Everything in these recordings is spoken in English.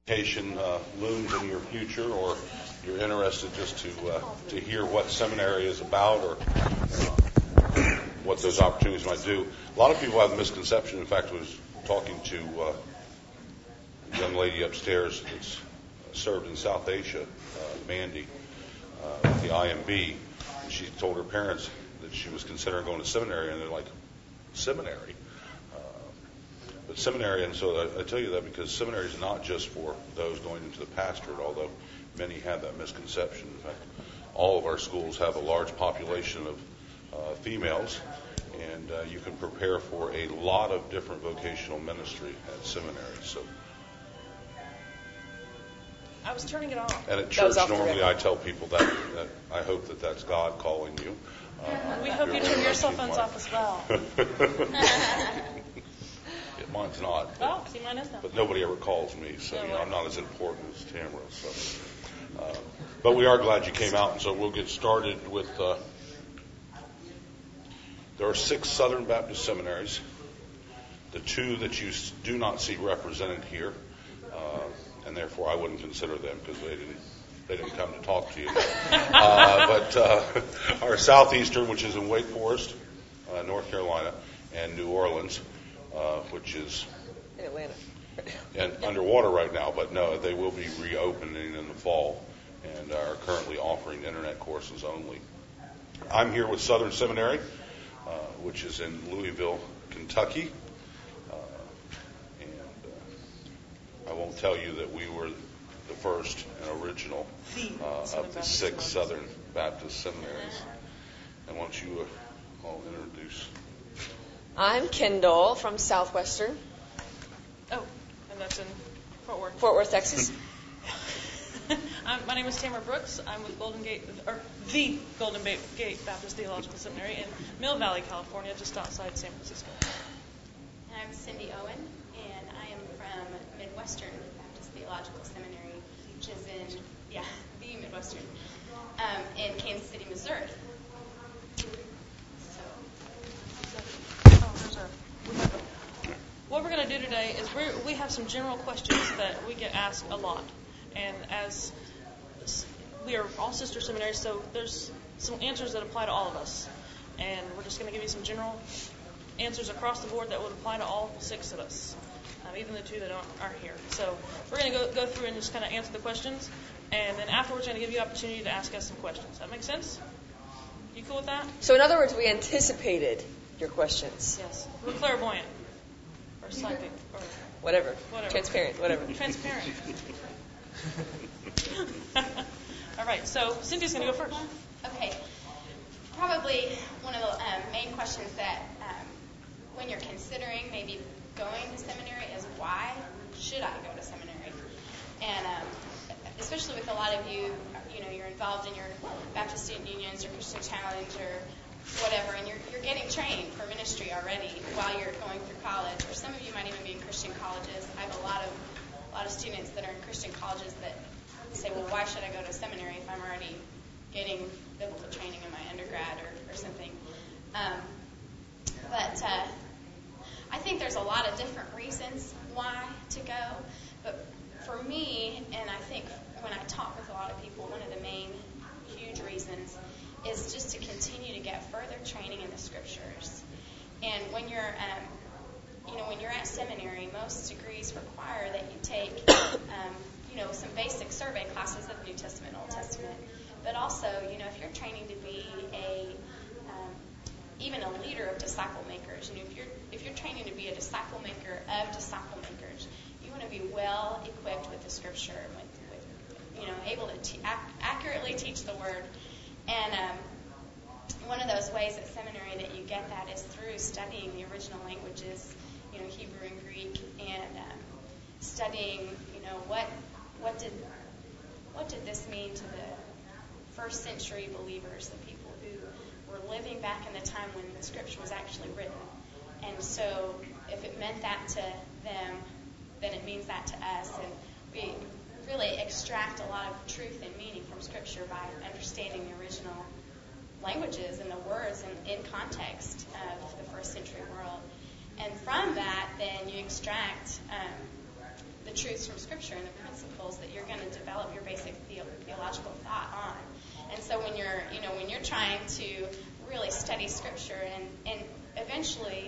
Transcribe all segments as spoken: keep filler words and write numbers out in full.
education uh, looms in your future, or you're interested just to uh, to hear what seminary is about, or uh, what those opportunities might do. A lot of people have a misconception. In fact, I was talking to uh, a young lady upstairs that's served in South Asia, uh, Mandy, uh, with the I M B, and she told her parents that she was considering going to seminary, and they're like, seminary? But seminary, and so I, I tell you that because seminary is not just for those going into the pastorate, although many have that misconception. In fact, all of our schools have a large population of uh, females, and uh, you can prepare for a lot of different vocational ministry at seminary. So, I was turning it off. and at church, normally I tell people that, that I hope that that's God calling you. Uh, we hope you turn your cell phones off as well. Mine's not. Oh, see, mine is not. But nobody ever calls me, so No you know, way. I'm not as important as Tamara. So, uh, but we are glad you came out, and so we'll get started with. Uh, there are six Southern Baptist seminaries. The two that you s- do not see represented here, uh, and therefore I wouldn't consider them because they didn't. They didn't come to talk to you. uh, but uh, our Southeastern, which is in Wake Forest, uh, North Carolina, and New Orleans. Uh, which is in Atlanta and underwater right now, but no, they will be reopening in the fall and are currently offering internet courses only. I'm here with Southern Seminary, uh, which is in Louisville, Kentucky, uh, and uh, I won't tell you that we were the first and original uh, of the six Southern Baptist seminaries. And why don't you uh, all introduce? I'm Kendall from Southwestern. Oh, and that's in Fort Worth. Fort Worth, Texas. I'm, my name is Tamara Brooks. I'm with Golden Gate, or the Golden Gate Baptist Theological Seminary in Mill Valley, California, just outside San Francisco. I'm Cindy Owen, and I am from Midwestern Baptist Theological Seminary, which is in, yeah, the Midwestern, um, in Kansas City, Missouri. What we're going to do today is we we have some general questions that we get asked a lot, and as we are all sister seminaries, so there's some answers that apply to all of us, and we're just going to give you some general answers across the board that would apply to all six of us, um, even the two that aren't, aren't here. So we're going to go go through and just kind of answer the questions, and then afterwards we're going to give you opportunity to ask us some questions. That make sense? You cool with that? So in other words, we anticipated your questions. Yes. We're clairvoyant. Or psychic. Or Whatever. whatever. Transparent. Whatever. Transparent. All right. So Cynthia's going to go first. Okay. Probably one of the um, main questions that um, when you're considering maybe going to seminary is why should I go to seminary? And um, especially with a lot of you, you know, you're involved in your Baptist student unions or Christian Challenge or whatever, and you're you're getting trained for ministry already while you're going through college, or some of you might even be in Christian colleges. I have a lot of a lot of students that are in Christian colleges that say, well, why should I go to seminary if I'm already getting biblical training in my undergrad or, or something? Um, but uh, I think there's a lot of different reasons why to go, but for me, and I think when I talk with a lot of people, one of the main huge reasons is just to continue to get further training in the scriptures. And when you're, um, you know, when you're at seminary, most degrees require that you take, um, you know, some basic survey classes of New Testament, Old Testament. But also, you know, if you're training to be a, um, even a leader of disciple makers, you know, if you're if you're training to be a disciple maker of disciple makers, you want to be well equipped with the scripture, with, with you know, able to te- ac- accurately teach the word. And um, one of those ways at seminary that you get that is through studying the original languages, you know, Hebrew and Greek, and um, studying, you know, what what did what did this mean to the first century believers, the people who were living back in the time when the scripture was actually written. And so, if it meant that to them, then it means that to us, and we really extract a lot of truth and meaning from Scripture by understanding the original languages and the words in, in context of the first century world. And from that, then you extract um, the truths from Scripture and the principles that you're going to develop your basic theo- theological thought on. And so when you're, you know, when you're trying to really study Scripture and, and eventually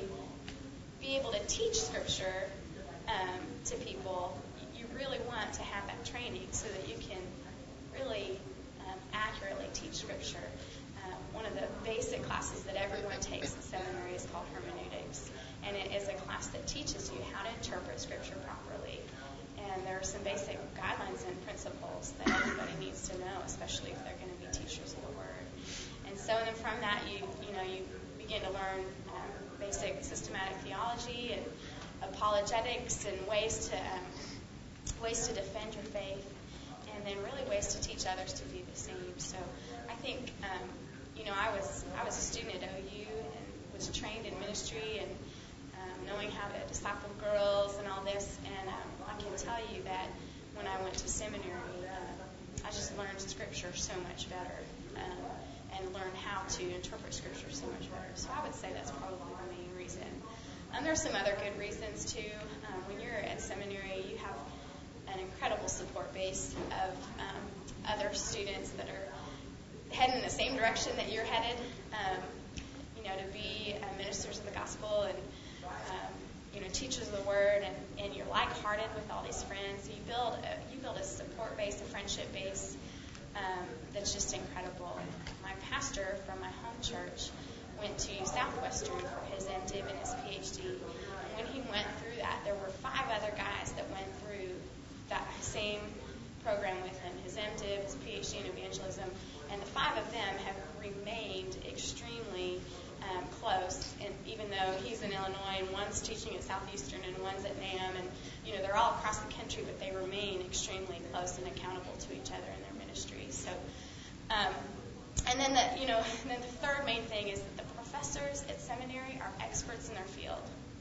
be able to teach Scripture um, to people, you really want to have that training so that you can really um, accurately teach Scripture. Um, one of the basic classes that everyone takes in seminary is called hermeneutics, and it is a class that teaches you how to interpret Scripture properly. And there are some basic guidelines and principles that everybody needs to know, especially if they're going to be teachers of the Word. And so then from that, you you know you begin to learn um, basic systematic theology and apologetics and ways to um, ways to defend your faith, and then really ways to teach others to do the same. So I think um, you know I was I was a student at O U and was trained in ministry and um, knowing how to disciple girls and all this, and um, I can tell you that when I went to seminary, uh, I just learned Scripture so much better um, and learned how to interpret Scripture so much better. So I would say that's probably the main reason. Um, there are some other good reasons too. Um, when you're at seminary, you have an incredible support base of um, other students that are heading in the same direction that you're headed. Um, you know, to be uh, ministers of the gospel and um, you know teachers of the word, and, and you're like-hearted with all these friends. So you build a, you build a support base, a friendship base um, that's just incredible. My pastor from my home church went to Southwestern for his M Div and his P H D. And when he went through that, there were five other guys that went through that same program with him, his M Div, his P H D in evangelism, and the five of them have remained extremely um, close. And even though he's in Illinois and one's teaching at Southeastern and one's at NAM, and you know they're all across the country, but they remain extremely close and accountable to each other in their ministry. So. Um, And then the, you know, then the third main thing is that the professors at seminary are experts in their field,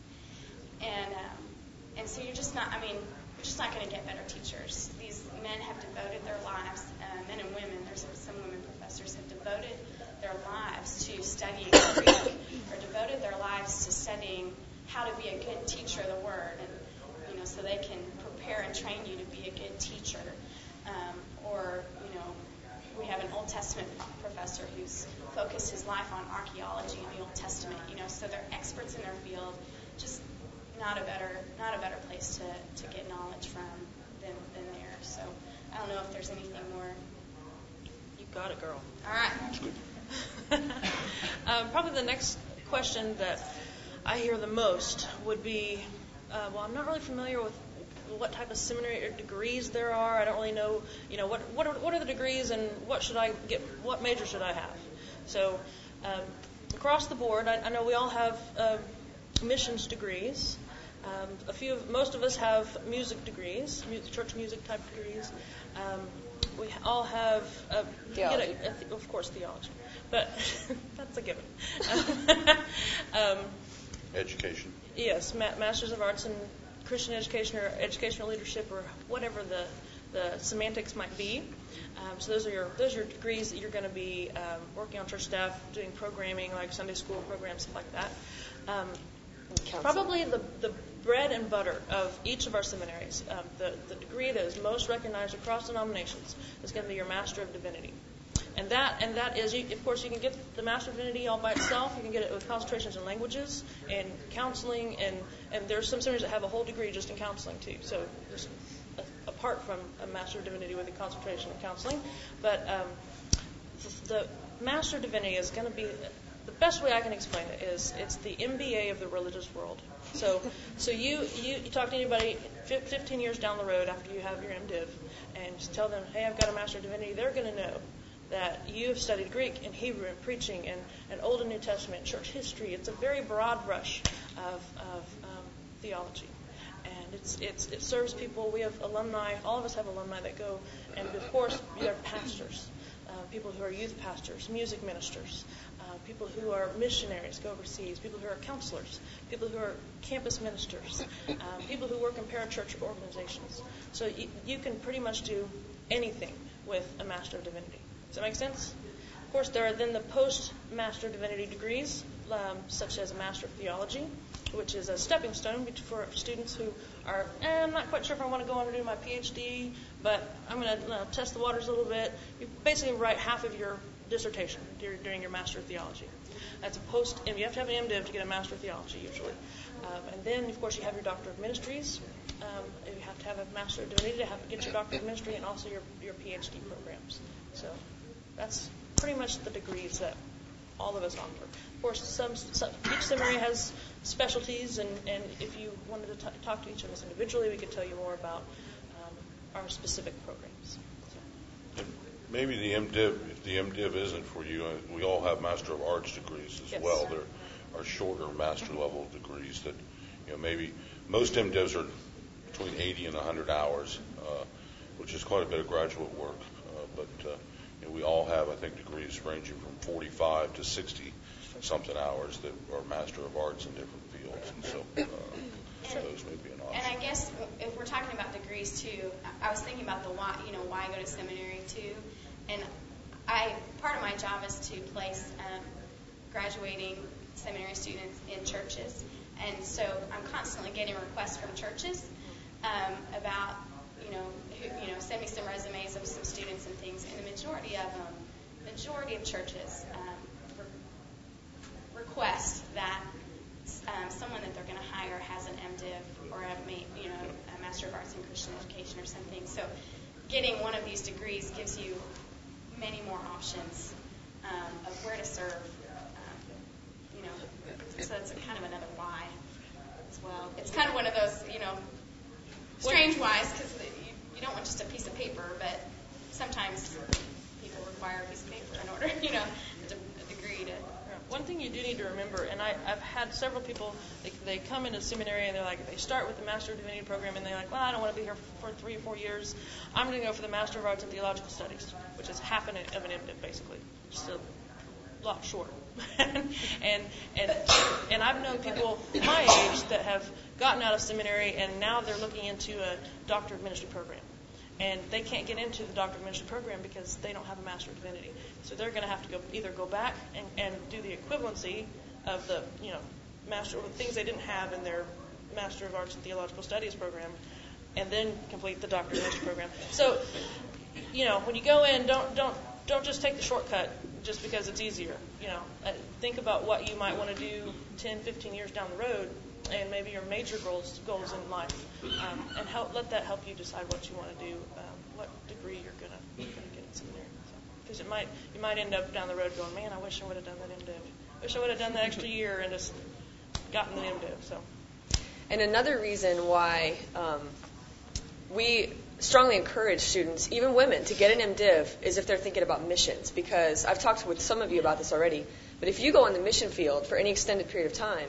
and um, and so you're just not. I mean, you're just not going to get better teachers. These men have devoted their lives, uh, men and women. There's some, some women professors have devoted their lives to studying Greek, or devoted their lives to studying how to be a good teacher of the Word, and you know, so they can prepare and train you to be a good teacher, um, or you know. We have an Old Testament professor who's focused his life on archaeology in the Old Testament. You know, so they're experts in their field. Just not a better, not a better place to, to get knowledge from than, than there. So I don't know if there's anything more. You got it, girl. All right. um, probably the next question that I hear the most would be, uh, well, I'm not really familiar with what type of seminary degrees there are. I don't really know, you know, what what are, what are the degrees and what should I get, what major should I have? So um, across the board, I, I know we all have uh, missions degrees. Um, a few, of, most of us have music degrees, music, church music type degrees. Um, we all have, a, theology. Get a, a, of course, theology, but that's a given. um, Education. Yes, ma- Masters of Arts in Christian education or educational leadership or whatever the, the semantics might be. Um, so those are your those are your degrees that you're going to be um, working on church staff, doing programming like Sunday school programs, stuff like that. Um, probably the, the bread and butter of each of our seminaries, um, the, the degree that is most recognized across denominations is going to be your Master of Divinity. And that and that is, you, of course, you can get the Master of Divinity all by itself. You can get it with concentrations in languages and counseling, and, and there's some seminaries that have a whole degree just in counseling too. So just a, apart from a Master of Divinity with a concentration in counseling, but um, the, the Master of Divinity is going to be the best way I can explain it is it's the M B A of the religious world. So so you you, you talk to anybody fifteen years down the road after you have your M Div and just tell them, hey, I've got a Master of Divinity. They're going to know that you have studied Greek and Hebrew and preaching and, and Old and New Testament, church history. It's a very broad brush of, of um, theology. And it's, it's, it serves people. We have alumni. All of us have alumni that go. And, of course, you have pastors, uh, people who are youth pastors, music ministers, uh, people who are missionaries, go overseas, people who are counselors, people who are campus ministers, um, people who work in parachurch organizations. So you, you can pretty much do anything with a Master of Divinity. Does that make sense? Of course, there are then the post-Master of Divinity degrees, um, such as a Master of Theology which is a stepping stone for students who are, eh, I'm not quite sure if I want to go on and do my P H D, but I'm going to uh, test the waters a little bit. You basically write half of your dissertation during your Master of Theology. That's a post, and you have to have an MDiv to get a Master of Theology usually. Um, and then, of course, you have your Doctor of Ministries. Um, you have to have a Master of Divinity to have to get your Doctor of Ministry, and also your your P H D programs. So that's pretty much the degrees that all of us offer. Of course, some, some each seminary has specialties, and, and if you wanted to t- talk to each of us individually, we could tell you more about um, our specific programs. So. Maybe the MDiv, if the MDiv isn't for you, uh, we all have Master of Arts degrees as Yes. well. There are shorter master level degrees that, you know, maybe most MDivs are between eighty and one hundred hours, uh, which is quite a bit of graduate work. Uh, but uh, you know, we all have, I think, degrees ranging from forty-five to sixty something hours that are Master of Arts in different fields, and so uh, And- those may be an option. And I guess if we're talking about degrees too, I was thinking about the why, you know, why go to seminary too. And I, part of my job is to place um, graduating seminary students in churches. And so I'm constantly getting requests from churches um, about, you know, who, you know, send me some resumes of some students and things. And the majority of them, majority of churches um, re- request that um, someone that they're going to hire has an MDiv or a, ma- you know, a Master of Arts in Christian Education or something. So getting one of these degrees gives you many more options um, of where to serve. Um, you know, so that's a kind of another why as well. It's kind of one of those, you know, strange whys because you, you don't want just a piece of paper, but sometimes people require a piece of paper in order, you know, a, a degree to. One thing you do need to remember, and I, I've had several people, they, they come into seminary and they're like, they start with the Master of Divinity program and they're like, well, I don't want to be here for, for three or four years. I'm going to go for the Master of Arts in Theological Studies, which is half an, of an MDiv, basically, just a lot shorter. and and and I've known people my age that have gotten out of seminary and now they're looking into a Doctor of Ministry program. And they can't get into the Doctor of Ministry program because they don't have a Master of Divinity. So they're going to have to go either go back and, and do the equivalency of the, you know, Master of things they didn't have in their Master of Arts and Theological Studies program, and then complete the Doctor of Ministry program. So, you know, when you go in, don't don't don't just take the shortcut just because it's easier. You know, uh, think about what you might want to do ten, fifteen years down the road, and maybe your major goals goals in life, um, and help let that help you decide what you want to do, um, what degree you're gonna you're gonna get in seminary. Because it might you might end up down the road going, man, I wish I would have done that MDiv. Wish I would have done that extra year and just gotten the MDiv. So. And another reason why um, we strongly encourage students, even women, to get an MDiv is if they're thinking about missions. Because I've talked with some of you about this already. But if you go in the mission field for any extended period of time,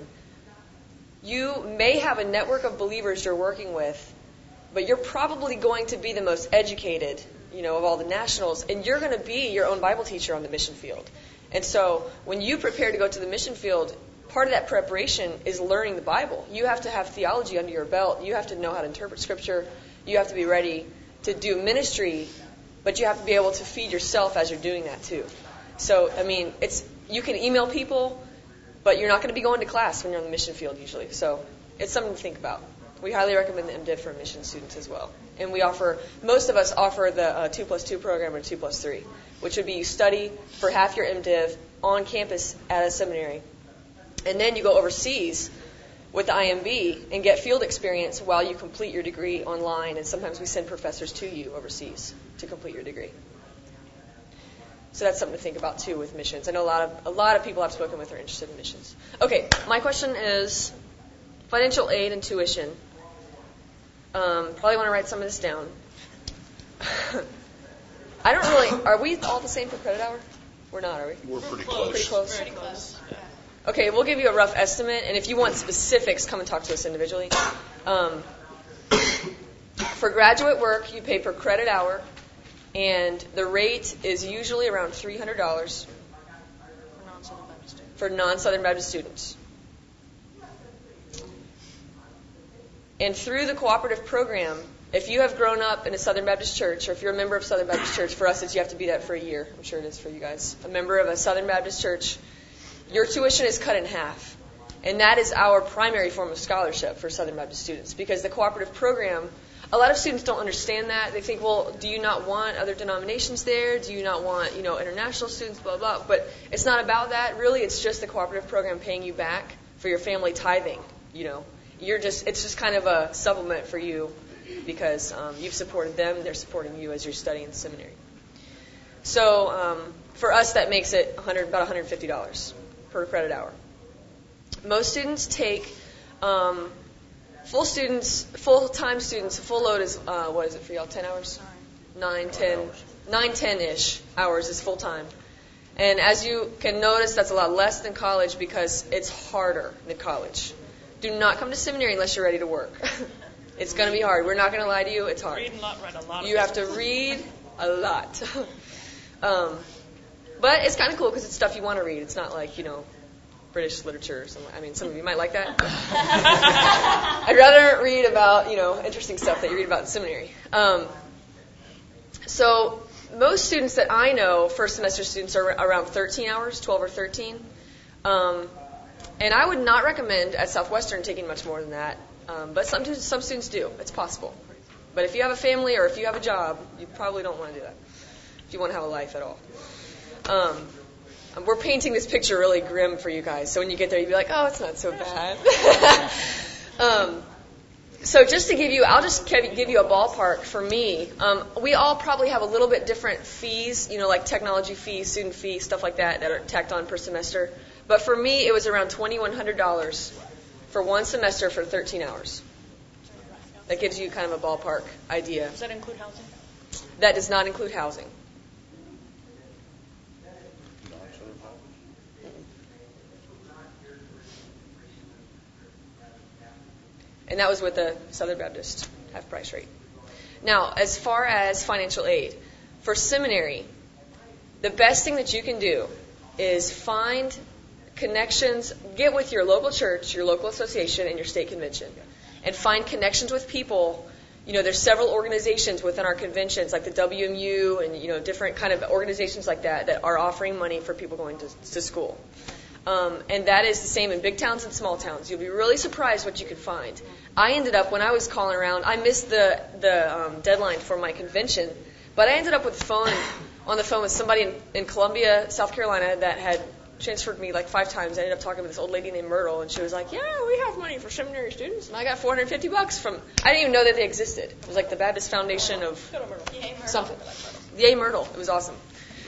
you may have a network of believers you're working with, but you're probably going to be the most educated, you know, of all the nationals, and you're going to be your own Bible teacher on the mission field. And so when you prepare to go to the mission field, part of that preparation is learning the Bible. You have to have theology under your belt. You have to know how to interpret Scripture. You have to be ready to do ministry, but you have to be able to feed yourself as you're doing that too. So, I mean, it's you can email people, but you're not going to be going to class when you're on the mission field usually. So it's something to think about. We highly recommend the MDiv for mission students as well. And we offer, most of us offer the uh, two plus two program or two plus three, which would be you study for half your MDiv on campus at a seminary. And then you go overseas with the I M B and get field experience while you complete your degree online. And sometimes we send professors to you overseas to complete your degree. So that's something to think about too with missions. I know a lot of a lot of people I've spoken with are interested in missions. Okay, my question is financial aid and tuition. Um, probably want to write some of this down. I don't really. Are we all the same for credit hour? We're not, are we? We're pretty close. close. Pretty close. Very close. Yeah. Okay, we'll give you a rough estimate, and if you want specifics, come and talk to us individually. Um, for graduate work, you pay per credit hour, and the rate is usually around three hundred dollars For non-Southern Baptist students. for non-Southern Baptist students. And through the cooperative program, if you have grown up in a Southern Baptist church, or if you're a member of Southern Baptist Church, for us, it's you have to be that for a year. I'm sure it is for you guys. A member of a Southern Baptist church, your tuition is cut in half. And that is our primary form of scholarship for Southern Baptist students, because the cooperative program, a lot of students don't understand that. They think, well, do you not want other denominations there? Do you not want, you know, international students, blah, blah. But it's not about that. Really, it's just the cooperative program paying you back for your family tithing, you know. You're just, it's just kind of a supplement for you because um, you've supported them, they're supporting you as you're studying in the seminary. So um, for us, that makes it one hundred, about one hundred fifty dollars per credit hour. Most students take, um, full students, full-time students, full load is, uh, what is it for y'all, ten hours? Nine, ten, nine, ten-ish hours is full-time. And as you can notice, that's a lot less than college because it's harder than college. Do not come to seminary unless you're ready to work. It's going to be hard. We're not going to lie to you. It's hard. Read a lot, write a lot. You have to read a lot. um, but it's kind of cool because it's stuff you want to read. It's not like, you know, British literature or something. I mean, some of you might like that. I'd rather read about, you know, interesting stuff that you read about in seminary. Um, so most students that I know, first semester students, are around thirteen hours, twelve or thirteen. Um, and I would not recommend at Southwestern taking much more than that. Um, but some, some students do. It's possible. But if you have a family or if you have a job, you probably don't want to do that if you want to have a life at all. Um, we're painting this picture really grim for you guys. So when you get there, you'll be like, oh, it's not so bad. um, so just to give you, I'll just give you a ballpark for me. Um, we all probably have a little bit different fees, you know, like technology fees, student fees, stuff like that, that are tacked on per semester. But for me, it was around twenty-one hundred dollars for one semester for thirteen hours. That gives you kind of a ballpark idea. Does that include housing? That does not include housing. And that was with the Southern Baptist half-price rate. Now, as far as financial aid, for seminary, the best thing that you can do is find connections, get with your local church, your local association, and your state convention, and find connections with people. You know, there's several organizations within our conventions, like the W M U and, you know, different kind of organizations like that that are offering money for people going to, to school. Um, and that is the same in big towns and small towns. You'll be really surprised what you can find. I ended up, when I was calling around, I missed the, the um, deadline for my convention, but I ended up with the phone, on the phone with somebody in, in Columbia, South Carolina, that had transferred me like five times. I ended up talking to this old lady named Myrtle, and she was like, yeah, we have money for seminary students. And I got four hundred fifty bucks from, I didn't even know that they existed. It was like the Baptist Foundation of something. Yay, Myrtle. It was awesome.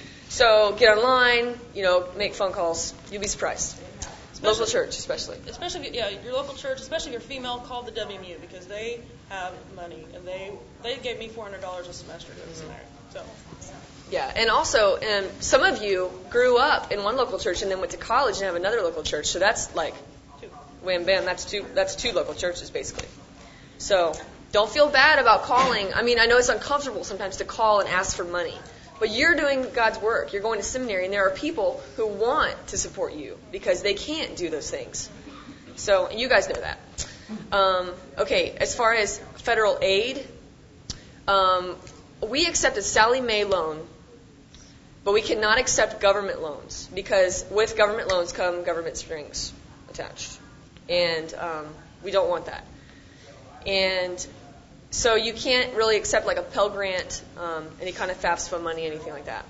So get online, you know, make phone calls. You'll be surprised. Especially, local church, especially. Especially, yeah, your local church, especially if you're female, call the W M U because they have money, and they they gave me four hundred dollars a semester to the seminary. So. Yeah, and also, um, some of you grew up in one local church and then went to college and have another local church. So that's like, wham bam, that's two that's two local churches basically. So don't feel bad about calling. I mean, I know it's uncomfortable sometimes to call and ask for money. But you're doing God's work. You're going to seminary, and there are people who want to support you because they can't do those things. So, and you guys know that. Um, okay, as far as federal aid, um, we accept a Sallie Mae loan, but we cannot accept government loans because with government loans come government strings attached. And um, we don't want that. And so you can't really accept like a Pell Grant, um, any kind of FAFSA money, anything like that.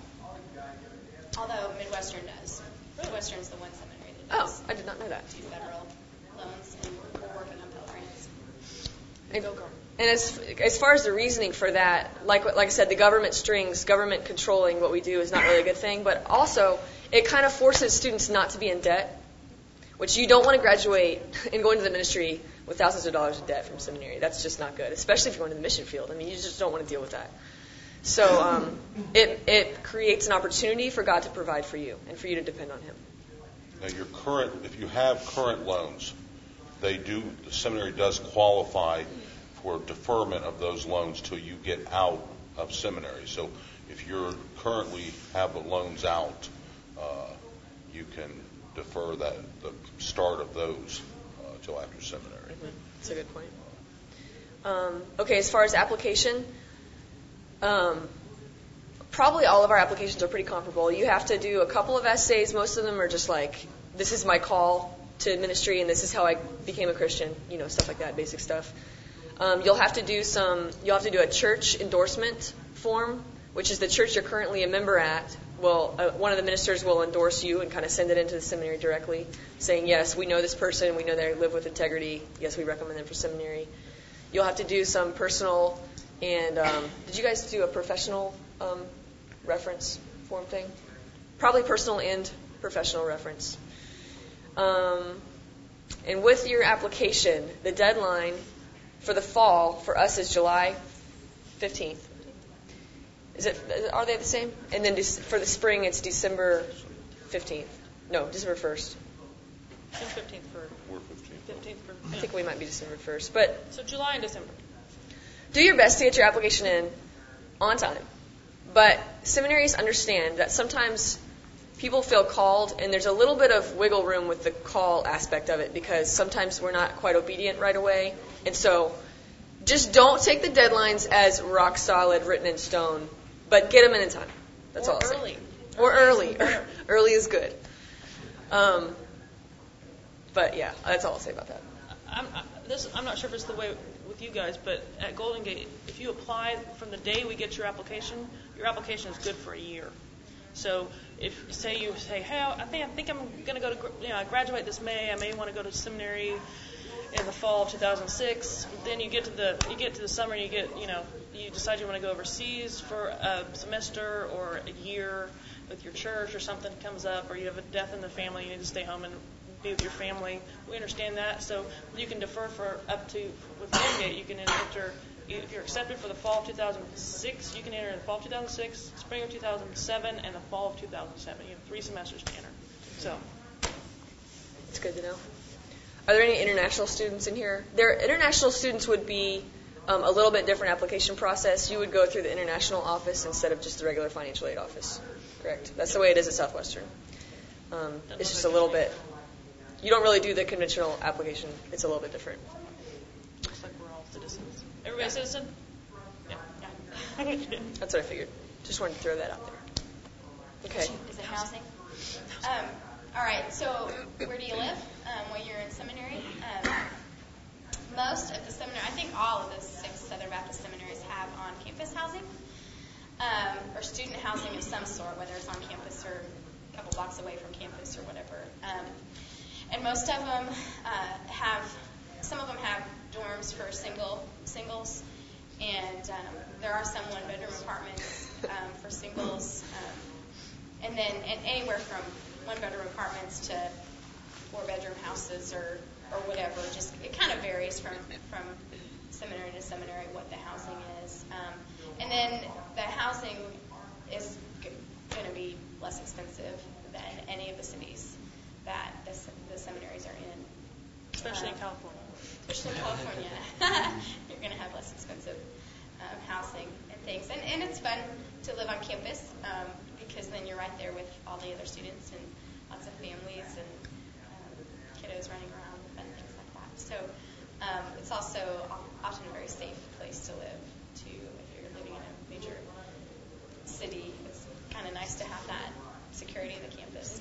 Although Midwestern does. Midwestern's the one seminary that does. Oh, I did not know that. Do federal loans, and we're working on Pell Grants. And, and as as far as the reasoning for that, like like I said, the government strings, government controlling what we do is not really a good thing. But also, it kind of forces students not to be in debt, which you don't want to graduate and go into the ministry with thousands of dollars of debt from seminary. That's just not good, especially if you're going to the mission field. I mean, you just don't want to deal with that. So um, it it creates an opportunity for God to provide for you and for you to depend on Him. Now, your current, if you have current loans, they do. The seminary does qualify for deferment of those loans till you get out of seminary. So if you're currently have the loans out, uh, you can defer that the start of those uh, till after seminary. That's a good point. Um, okay, as far as application, um, probably all of our applications are pretty comparable. You have to do a couple of essays. Most of them are just like, this is my call, to ministry, and this is how I became a Christian, you know, stuff like that, basic stuff. Um, you'll have to do some, you'll have to do a church endorsement form, which is the church you're currently a member at. Well, uh, one of the ministers will endorse you and kind of send it into the seminary directly, saying, yes, we know this person, we know they live with integrity, yes, we recommend them for seminary. You'll have to do some personal and, um, did you guys do a professional um, reference form thing? Probably personal and professional reference. Um, and with your application, the deadline for the fall for us is July fifteenth. Is it? Are they the same? And then for the spring, it's December fifteenth. No, December first. fifteenth for. We're fifteenth. fifteenth for. I think we might be December first, but. So July and December. Do your best to get your application in on time. But seminaries understand that sometimes people feel called, and there's a little bit of wiggle room with the call aspect of it, because sometimes we're not quite obedient right away. And so just don't take the deadlines as rock solid, written in stone, but get them in in time. That's or all I'll early. say. Or early. Early, early is good. Um, but yeah, that's all I'll say about that. I'm, I, this, I'm not sure if it's the way with you guys, but at Golden Gate, if you apply from the day we get your application, your application is good for a year. So if say you say, hey, I think I think I'm going to go to you know I graduate this May, I may want to go to seminary in the fall of two thousand six. Then you get to the you get to the summer, and you get you know you decide you want to go overseas for a semester or a year with your church, or something comes up, or you have a death in the family, you need to stay home and be with your family. We understand that, so you can defer for up to with Golden Gate. You can enter. If you're accepted for the fall of two thousand six, you can enter in the fall of two thousand six, spring of two thousand seven, and the fall of two thousand seven. You have three semesters to enter. So, it's good to know. Are there any international students in here? There, international students would be um, a little bit different application process. You would go through the international office instead of just the regular financial aid office. Correct. That's the way it is at Southwestern. Um, it's just a little bit. You don't really do the conventional application. It's a little bit different. Looks like we're all citizens. Everybody a citizen? Yeah. yeah. That's what I figured. Just wanted to throw that out there. Okay. Is it housing? Um, all right. So where do you live um, when you're in seminary? Um, most of the seminary, I think all of the six Southern Baptist seminaries have on-campus housing um, or student housing of some sort, whether it's on campus or a couple blocks away from campus or whatever. Um, and most of them uh, have, some of them have dorms for single singles, and um, there are some one-bedroom apartments um, for singles, um, and then and anywhere from one-bedroom apartments to four-bedroom houses or or whatever. Just it kind of varies from from seminary to seminary what the housing is, um, and then the housing is g- going to be less expensive than any of the cities that the, the seminaries are in, especially um, in California. Especially in California, you're going to have less expensive um, housing and things. And, and it's fun to live on campus um, because then you're right there with all the other students and lots of families and um, kiddos running around and fun things like that. So um, it's also often a very safe place to live, too. If you're living in a major city, it's kind of nice to have that security of the campus.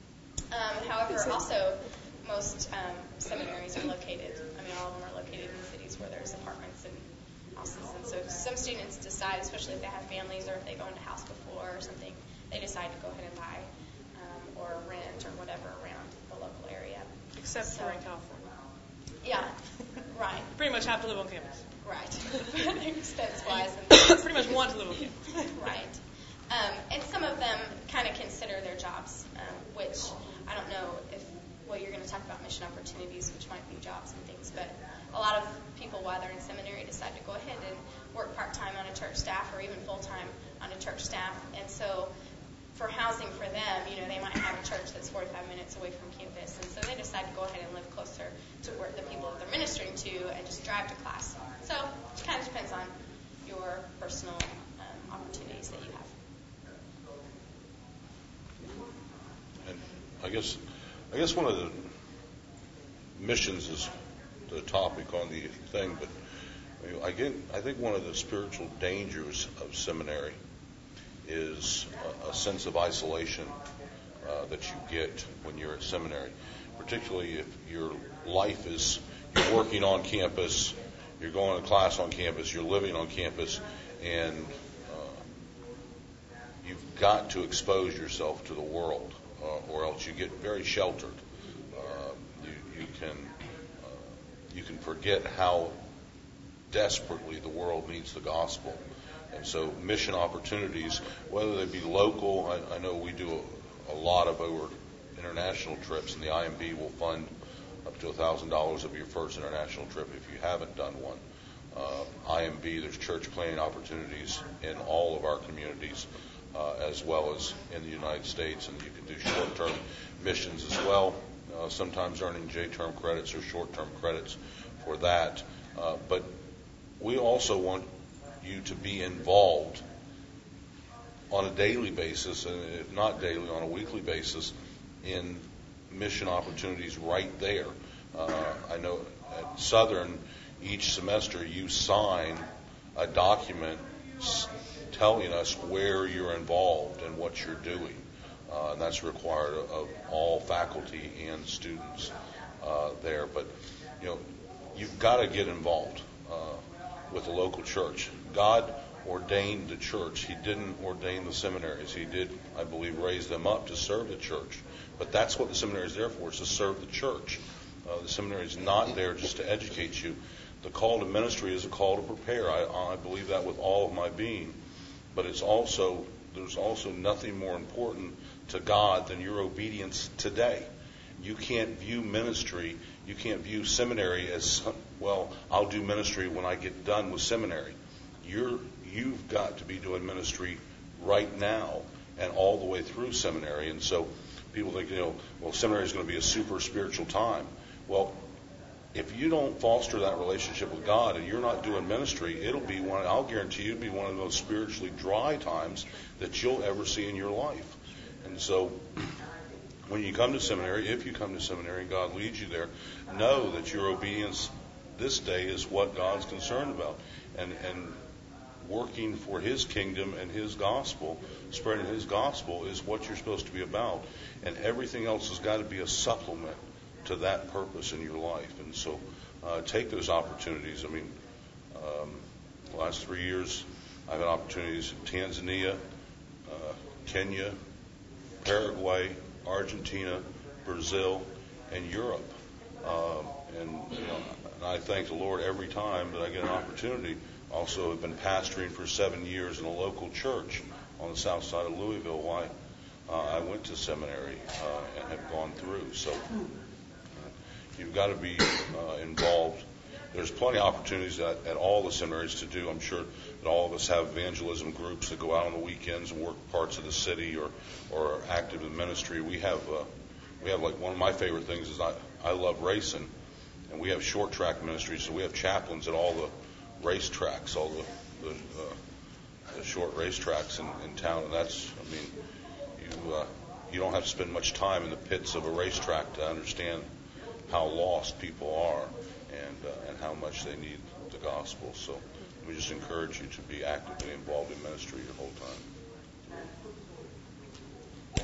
Um, however, also, most um, seminaries are located, I mean, all of them are located in cities where there's apartments and houses. And so some students decide, especially if they have families or if they go into house before or something, they decide to go ahead and buy um, or rent or whatever around the local area. Except so, for in California. Yeah, right. You pretty much have to live on campus. Right. Expense-wise. And pretty much want to live on campus. Right. Um, and some of them kind of consider their jobs, um, which I don't know if, well, you're going to talk about mission opportunities, which might be jobs and things, but a lot of people, while they're in seminary, decide to go ahead and work part-time on a church staff or even full-time on a church staff. And so for housing for them, you know, they might have a church that's forty-five minutes away from campus, and so they decide to go ahead and live closer to where the people that they're ministering to and just drive to class. So it kind of depends on your personal um, opportunities that you have. And I guess I guess one of the missions is the topic on the thing, but I get I think one of the spiritual dangers of seminary is a, a sense of isolation uh, that you get when you're at seminary. particularly if your life is, you're working on campus, you're going to class on campus, you're living on campus, and uh, you've got to expose yourself to the world, uh, or else you get very sheltered. Uh, you, you can uh, you can forget how desperately the world needs the gospel. And so mission opportunities, whether they be local, I, I know we do a, a lot of over international trips, and the I M B will fund up to one thousand dollars of your first international trip if you haven't done one. Uh, I M B, there's church planting opportunities in all of our communities, uh, as well as in the United States, and you can do short-term missions as well, uh, sometimes earning J-term credits or short-term credits for that. Uh, but we also want you to be involved on a daily basis, and if not daily, on a weekly basis, in mission opportunities right there. Uh, I know at Southern, each semester you sign a document telling us where you're involved and what you're doing. Uh, and that's required of all faculty and students uh, there. But, you know, you've got to get involved uh, with the local church. God ordained the church. He didn't ordain the seminaries. He did, I believe, raise them up to serve the church. But that's what the seminary is there for, is to serve the church. Uh, the seminary is not there just to educate you. The call to ministry is a call to prepare. I, I believe that with all of my being. But it's also, there's also nothing more important to God than your obedience today. You can't view ministry, you can't view seminary as, well, I'll do ministry when I get done with seminary. You're, you've got to be doing ministry right now and all the way through seminary. And so people think, you know, well, seminary is going to be a super spiritual time. Well, if you don't foster that relationship with God and you're not doing ministry, it'll be one, I'll guarantee you, it'll be one of the most spiritually dry times that you'll ever see in your life. And so when you come to seminary, if you come to seminary and God leads you there, know that your obedience this day is what God's concerned about. And, and working for His kingdom and His gospel, spreading His gospel is what you're supposed to be about. And everything else has got to be a supplement to that purpose in your life. And so uh, take those opportunities. I mean, um, the last three years I've had opportunities in Tanzania, uh, Kenya, Paraguay, Argentina, Brazil, and Europe. Um, and, you know, and I thank the Lord every time that I get an opportunity. Also have been pastoring for seven years in a local church on the south side of Louisville. Why? Uh, I went to seminary uh, and have gone through. So you've got to be uh, involved. There's plenty of opportunities at, at all the seminaries to do. I'm sure that all of us have evangelism groups that go out on the weekends and work parts of the city or, or are active in ministry. We have, uh, we have like one of my favorite things is I, I love racing, and we have short track ministries. So we have chaplains at all the race tracks, all the, the, uh, the short race tracks in, in town. And that's, I mean, you uh, you don't have to spend much time in the pits of a racetrack to understand how lost people are and uh, and how much they need the gospel. So we just encourage you to be actively involved in ministry your whole time.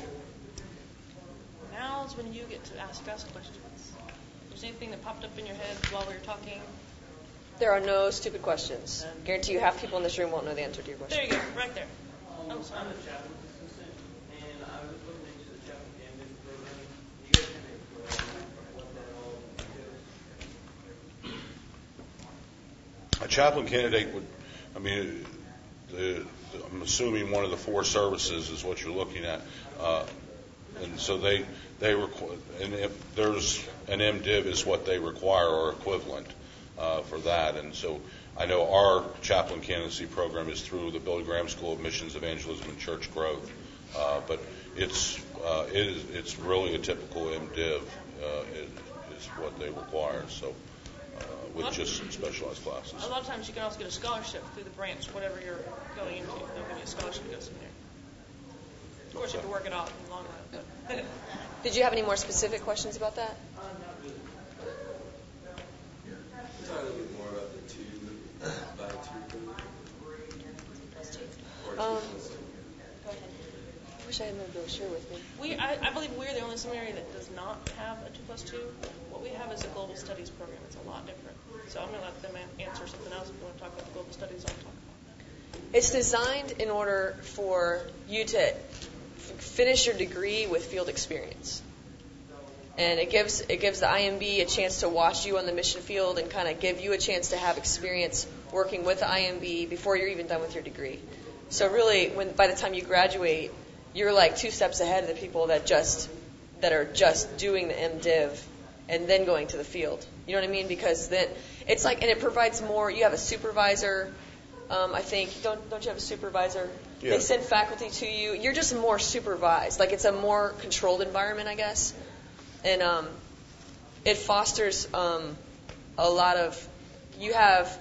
Now's when you get to ask us questions. Was there anything that popped up in your head while we were talking? There are no stupid questions. Guarantee you half people in this room won't know the answer to your question. There you go, right there. Oh, sorry. I'm a chaplain assistant, and I was looking into the chaplain candidate program. You guys kind of explain what that all entails? A chaplain candidate would, I mean, the, the, I'm assuming one of the four services is what you're looking at. Uh, and so they, they require, and if there's an MDiv is what they require or equivalent uh, for that. And so I know our chaplain candidacy program is through the Billy Graham School of Missions, Evangelism, and Church Growth. Uh, but it's, uh, it is, it's really a typical MDiv uh, is, is what they require. So. Uh, with just specialized classes. A lot of times you can also get a scholarship through the branch, whatever you're going into. They'll give you a scholarship to go seminary. Of course, you have to work it out in the long run. But Did you have any more specific questions about that? Uh, not really. Talk a little bit more about the two by two. Um, wish I had my brochure with me. We, I, I believe we're the only seminary that does not have a two plus two. What we have is a global studies program. It's a lot different. So I'm going to let them an- answer something else. If you want to talk about the global studies, I'll talk about that. It's designed in order for you to f- finish your degree with field experience. And it gives it gives the I M B a chance to watch you on the mission field and kind of give you a chance to have experience working with the I M B before you're even done with your degree. So really, when by the time you graduate, you're like two steps ahead of the people that just that are just doing the MDiv and then going to the field. You know what I mean? Because then it's like, and it provides more. You have a supervisor. Um, I think don't don't you have a supervisor? Yeah. They send faculty to you. You're just more supervised. Like it's a more controlled environment, I guess. And um, it fosters um, a lot of, you have,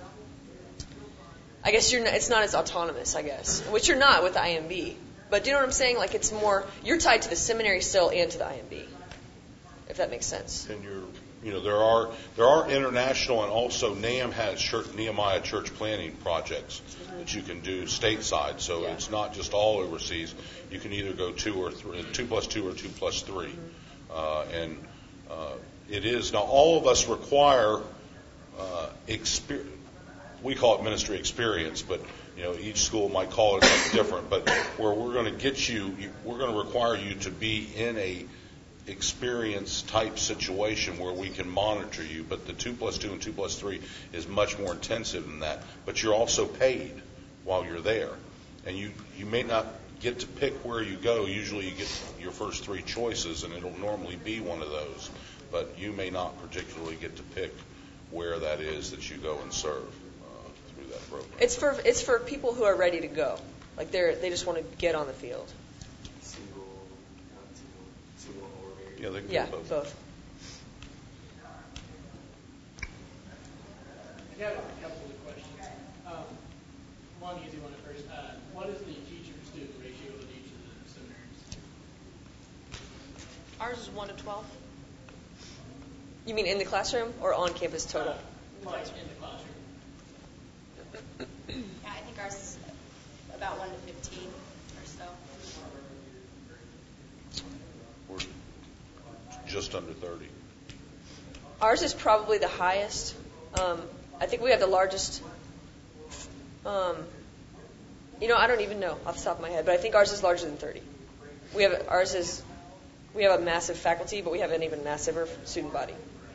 I guess you're not, it's not as autonomous, I guess, which you're not with the I M B. But do you know what I'm saying? Like it's more, you're tied to the seminary still and to the I M B, if that makes sense. And you're, you know, there are there are international, and also NAM has church, Nehemiah church planning projects mm-hmm. that you can do stateside. So yeah. It's not just all overseas. You can either go two or three, two plus two or two plus three. Mm-hmm. Uh, and uh, it is, now all of us require uh, experience. We call it ministry experience, but you know each school might call it something different. But where we're going to get you, you we're going to require you to be in a experience type situation where we can monitor you. But the two plus two and two plus three is much more intensive than that. But you're also paid while you're there, and you you may not get to pick where you go. Usually you get your first three choices, and it'll normally be one of those. But you may not particularly get to pick where that is that you go and serve uh, through that program. It's for it's for people who are ready to go. Like they're they just want to get on the field. Single, not single, single or married. Yeah, they can Yeah, do both. both. I got a couple of questions. Um, one easy one at first. Uh, what is the teacher-student ratio in each of the seminaries? Ours is one to twelve. You mean in the classroom or on campus total? Uh, like in the classroom. Yeah, I think ours is about one to fifteen or so. We're just under thirty. Ours is probably the highest. Um, I think we have the largest. Um, you know, I don't even know off the top of my head, but I think ours is larger than thirty. We have ours is we have a massive faculty, but we have an even massiver student body.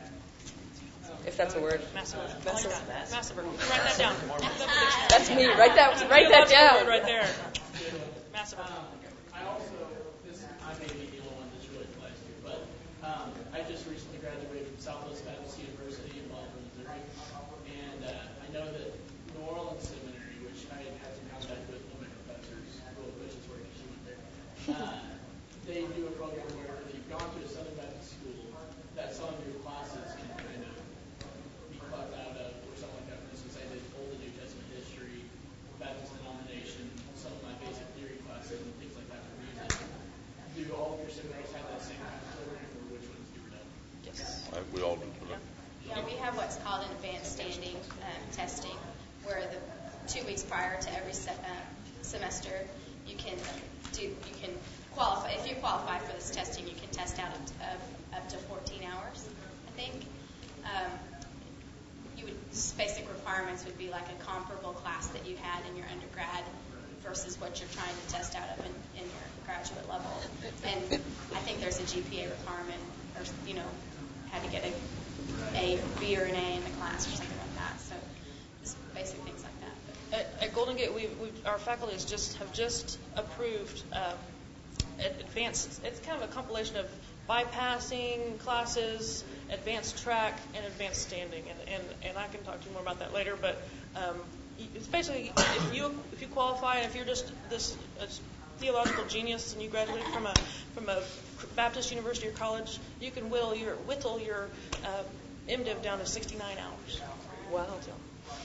If that's a word. Massive. I like that. Massive. Write that down. That's me. Write that. Write that down. Right there. Massive. Um, I also, this I may be the only one that's really applies to, but um, I just recently graduated from Southwest Baptist University in Baldwin, Missouri, and uh, I know that New Orleans Seminary, which I had some contact with one of my professors, Will Bush is where she went there. Uh, they do a program where if you've gone to a Southern Baptist school, that some of your classes can kind of be caught out of, or something like that. For instance, I did Old and New Testament history, Baptist denomination, some of my basic theory classes, and things like that for music. Do all of your seminaries have that same kind of program, or which ones do you know? Yes. I, we all do. Yeah, we have what's called an advanced standing um, testing, where the two weeks prior to every se- uh, semester, you can do you can qualify. If you qualify for this testing, you can test out up to, uh, up to fourteen hours, I think. Um, you would basic requirements would be like a comparable class that you had in your undergrad versus what you're trying to test out of in, in your graduate level. And I think there's a G P A requirement, or you know, had to get a A, B, or an A in the class or something like that. So just basic things like that. At, at Golden Gate, we, we our faculty has just have just approved uh, advanced. It's kind of a compilation of bypassing classes, advanced track, and advanced standing. And, and, and I can talk to you more about that later. But um, it's basically if you if you qualify, and if you're just this a theological genius and you graduated from a from a Baptist university or college, you can whittle your whittle your uh, MDiv down to sixty-nine hours. Wow. So,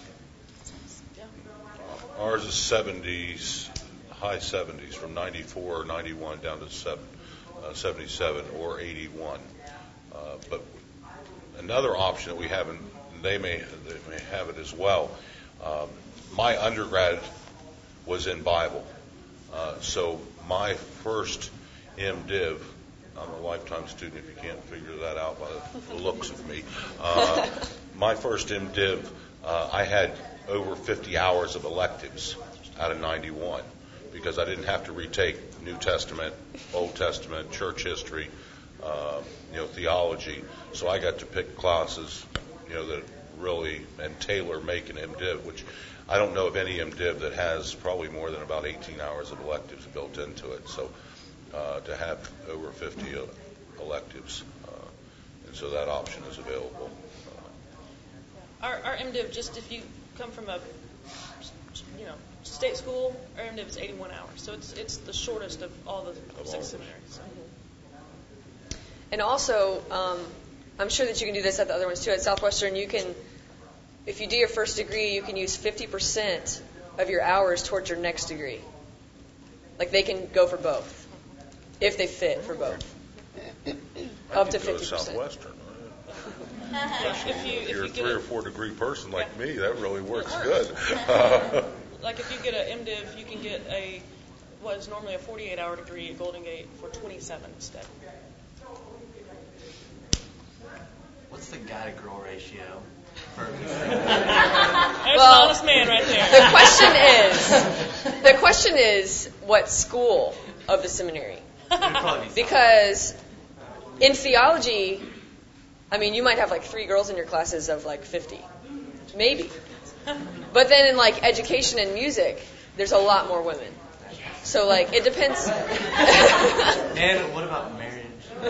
yeah. Ours is seventies, high seventies, from ninety-four or ninety-one down to seven, uh, seventy-seven or eighty-one. Uh, but another option that we have, and they may they may have it as well. Um, my undergrad was in Bible, uh, so my first MDiv, I'm a lifetime student if you can't figure that out by the looks of me. Uh, my first MDiv, uh, I had over fifty hours of electives out of ninety-one because I didn't have to retake New Testament, Old Testament, church history, uh, you know, theology. So I got to pick classes, you know, that really and tailor make an MDiv, which I don't know of any MDiv that has probably more than about eighteen hours of electives built into it. So uh, to have over fifty uh, electives, uh, and so that option is available. Our, our MDiv, just if you come from a, you know, state school, our MDiv is eighty-one hours. So it's it's the shortest of all the Of six all. seminaries. And also, um, I'm sure that you can do this at the other ones too. At Southwestern, you can, if you do your first degree, you can use fifty percent of your hours towards your next degree. Like they can go for both, if they fit for both. I Up could to go fifty percent. Southwestern. If you If if you're you a get three a, or four degree person like Yeah. me, that really works It good. like if you get a MDiv, you can get a what is normally a forty-eight hour degree at Golden Gate for twenty-seven instead. What's the guy to girl ratio? For There's Well, an honest man right there. The question is, the question is, what school of the seminary? It'd probably be Because in theology, I mean, you might have like three girls in your classes of like fifty, maybe. But then in like education and music, there's a lot more women. So like it depends. And what about marriage?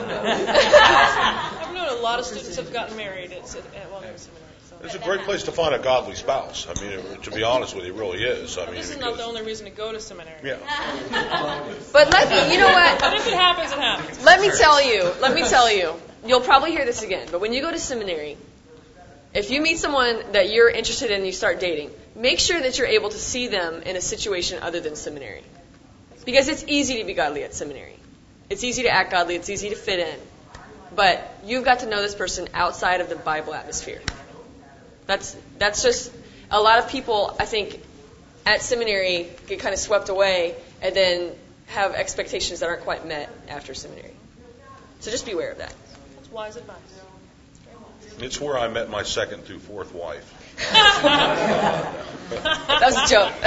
I've known a lot of students have gotten married at, at Wellington Seminary. So. It's a great place to find a godly spouse. I mean, it, to be honest with you, it really is. I mean, This is because, not the only reason to go to seminary. Yeah. But let me, you know But what? if it happens, it happens. Let me tell you. Let me tell you. You'll probably hear this again. But when you go to seminary, if you meet someone that you're interested in and you start dating, make sure that you're able to see them in a situation other than seminary. Because it's easy to be godly at seminary. It's easy to act godly. It's easy to fit in. But you've got to know this person outside of the Bible atmosphere. That's that's just a lot of people, I think, at seminary get kind of swept away and then have expectations that aren't quite met after seminary. So just be aware of that. That's wise advice. It's where I met my second through fourth wife. That was a joke.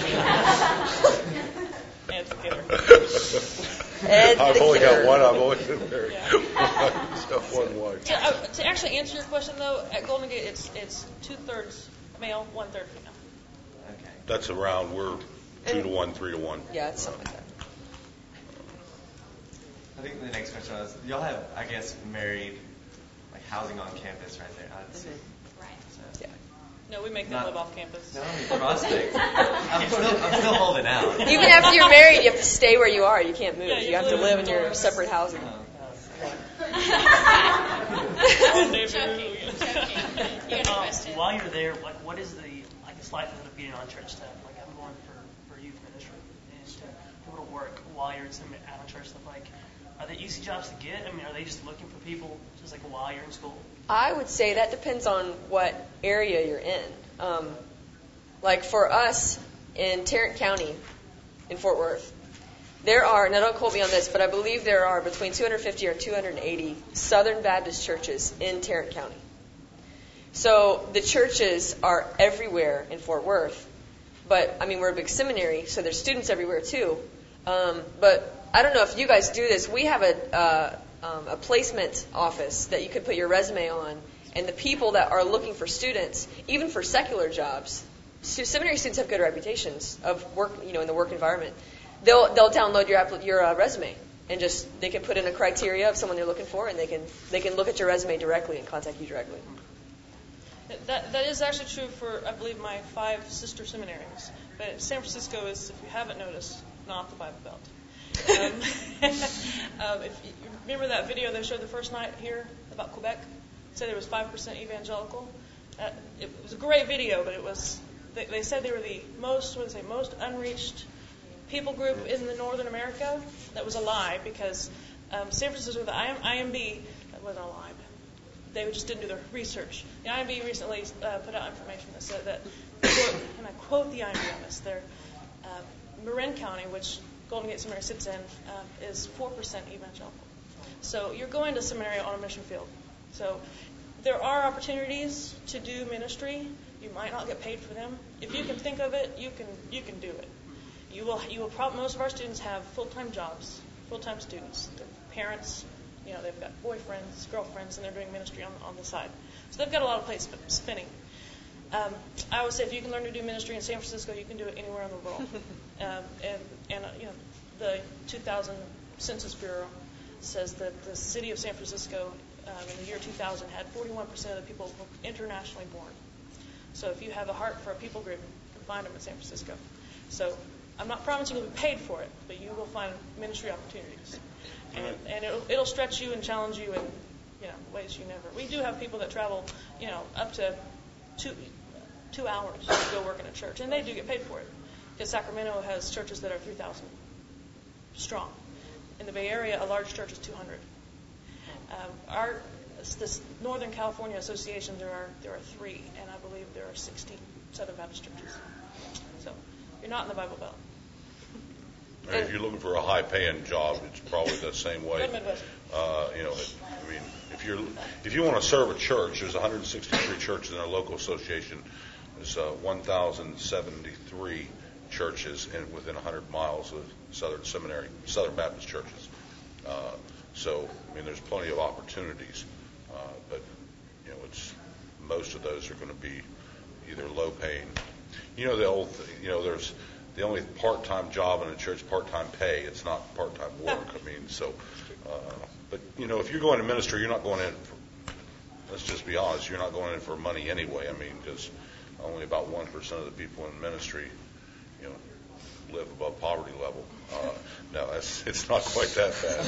Ed's a kidder. Ed I've the only kidder. got one. I've only been married. Yeah. Just got one wife. To, uh, to actually answer your question, though, at Golden Gate, it's it's two thirds male, one third female. Okay. That's around. We're two to one, three to one. Yeah, it's something like that. I think the next question was, y'all have, I guess, married, like housing on campus right there. I'd see. Right. So, Yeah. No, we make them Not- live off campus. no, prospect. I'm still, I'm still holding out. Even after you're married, you have to stay where you are. You can't move. Yeah, you you have to live live in in your dorms. separate housing. Oh, David, Joking. you- Joking. You got a Um, question? while you're there, like, what is the, I guess, likelihood of being on church staff? Like, I'm going for, for youth ministry and to be able to work while you're in some out on church stuff. Like, are they easy jobs to get? I mean, are they just looking for people just like while you're in school? I would say that depends on what area you're in. Um, like for us in Tarrant County, in Fort Worth, there are, now don't quote me on this, but I believe there are between two hundred fifty or two hundred eighty Southern Baptist churches in Tarrant County. So the churches are everywhere in Fort Worth. But, I mean, we're a big seminary, so there's students everywhere too. Um, but I don't know if you guys do this. We have a, uh, um, a placement office that you can put your resume on. And the people that are looking for students, even for secular jobs, so seminary students have good reputations of work, you know, in the work environment. They'll they'll download your app, your uh, resume and just they can put in a criteria of someone they're looking for, and they can they can look at your resume directly and contact you directly. That that is actually true for, I believe, my five sister seminaries. But San Francisco is, if you haven't noticed, not the Bible Belt. Um, um, if you remember that video they showed the first night here about Quebec, it said there was five percent evangelical. Uh, it was a great video, but it was they, they said they were the most what did they say most unreached people group in the Northern America. That was a lie because um, San Francisco, the I M B, that wasn't a lie. But they just didn't do their research. The I M B recently uh, put out information that said that, quote, and I quote the I M B on this, they're, uh, Marin County, which Golden Gate Seminary sits in um, is four percent evangelical. So you're going to seminary on a mission field. So there are opportunities to do ministry. You might not get paid for them. If you can think of it, you can you can do it. You will you will probably most of our students have full-time jobs, full-time students. Their parents, you know, they've got boyfriends, girlfriends, and they're doing ministry on on the side. So they've got a lot of plates spinning. Um, I always say if you can learn to do ministry in San Francisco, you can do it anywhere in the world. um, and and uh, you know, the two thousand Census Bureau says that the city of San Francisco um, in the year two thousand had forty-one percent of the people internationally born. So if you have a heart for a people group, you can find them in San Francisco. So I'm not promising you'll be paid for it, but you will find ministry opportunities. And, and it'll, it'll stretch you and challenge you in, you know, ways you never. We do have people that travel, you know, up to two two hours to go work in a church, and they do get paid for it. Because Sacramento has churches that are three thousand strong. In the Bay Area, a large church is two hundred. Um, our this Northern California Association, there are there are three, and I believe there are sixteen Southern Baptist churches. So you're not in the Bible Belt. And if you're looking for a high-paying job, it's probably the same way. Uh, you know, I mean, if you're if you want to serve a church, there's one hundred sixty-three churches in our local association. There's uh, one thousand seventy-three churches in, within one hundred miles of Southern Seminary, Southern Baptist churches. Uh, so, I mean, there's plenty of opportunities, uh, but you know, it's most of those are going to be either low-paying. You know, the old, you know, there's the only part-time job in a church, part-time pay. It's not part-time work. I mean, so, uh, but you know, if you're going to ministry, you're not going in for, let's just be honest, you're not going in for money anyway. I mean, because only about one percent of the people in ministry, you know, live above poverty level. Uh, no, that's, it's not quite that bad.